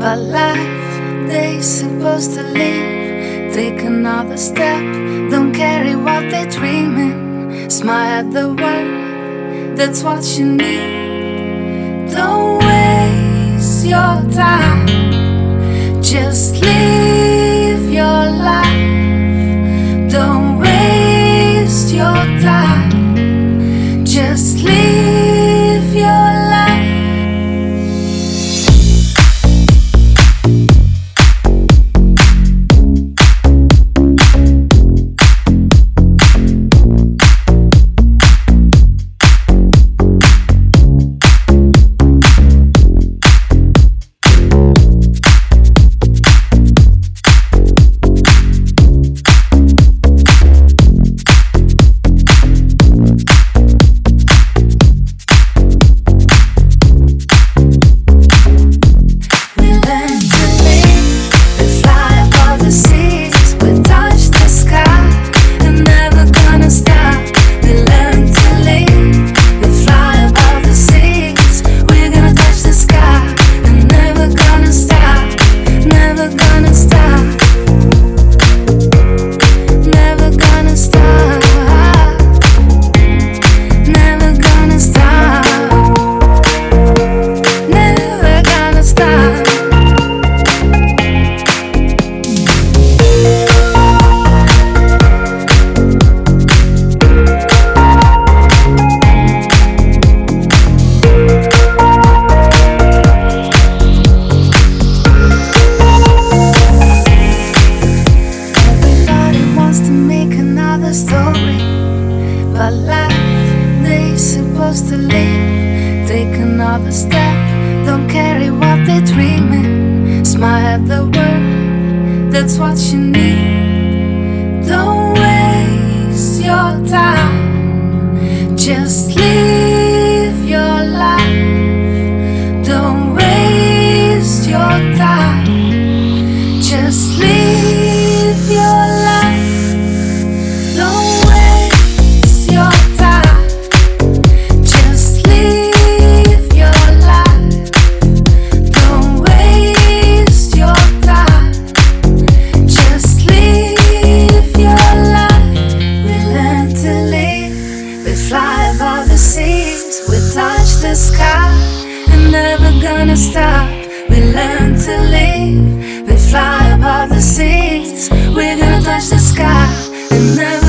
But life, they supposed to live. Take another step, don't carry what they're dreaming. Smile at the world, that's what you need. Don't waste your time, just live your life. Don't waste your time, just live your life. But life, they supposed to live. Take another step, don't carry what they're dreaming. Smile at the world, that's what you need. Don't waste your time, just live your life. Don't waste your time, just live your life. Don't waste your time, just live your life. Don't waste your time, just live your life. We learn to live, we fly above the seas, we touch the sky, and never gonna stop. We learn to live, we fly above the seas, we're gonna touch the sky, and never